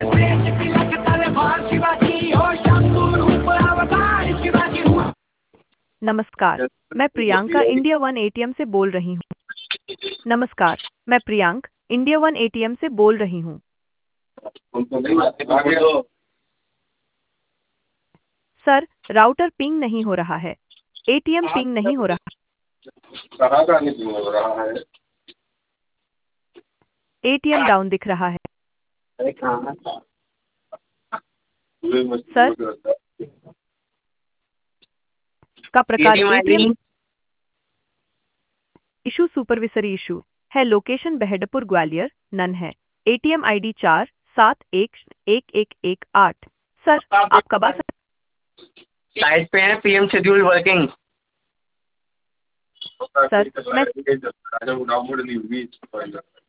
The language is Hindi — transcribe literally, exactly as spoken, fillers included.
नमस्कार, मैं प्रियंका इंडिया वन एटीएम से बोल रही हूँ। नमस्कार, मैं प्रियंक इंडिया वन एटीएम से बोल रही हूँ। सर, राउटर पिंग नहीं हो रहा है। एटीएम पिंग नहीं हो रहा। कहाँ का नहीं हो रहा है? एटीएम डाउन दिख रहा है। अरे कहाँ था? सर, का प्रकार एटीएम इशू सुपरविसरी इशू है। लोकेशन बहडपुर ग्वालियर नन है। एटीएम आईडी चार सात एक एक एक एक आठ। सर, आप कब आ सकते? साइट पे है पीएम शेड्यूल वर्किंग। सर, मैं डाउनलोड नहीं हुई।